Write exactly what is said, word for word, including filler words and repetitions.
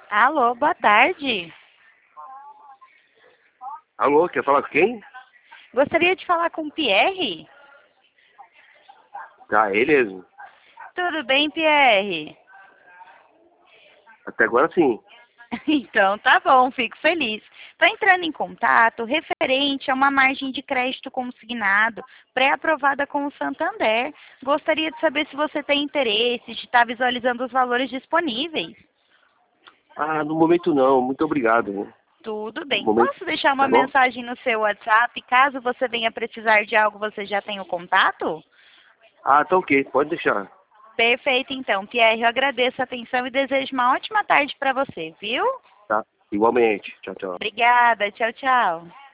Alô, boa tarde. Alô, quer falar com quem? Gostaria de falar com o Pierre? Ah, ele mesmo. Tudo bem, Pierre? Até agora sim. Então, tá bom, fico feliz. Estou entrando em contato referente a uma margem de crédito consignado pré-aprovada com o Santander. Gostaria de saber se você tem interesse de estar visualizando os valores disponíveis. Ah, no momento não, muito obrigado. Tudo No bem. momento, Posso deixar uma tá bom? mensagem no seu WhatsApp? Caso você venha precisar de algo, você já tem o contato? Ah, tá ok, pode deixar. Perfeito, então. Pierre, eu agradeço a atenção e desejo uma ótima tarde para você, viu? Tá? Igualmente. Tchau, tchau. Obrigada. Tchau, tchau.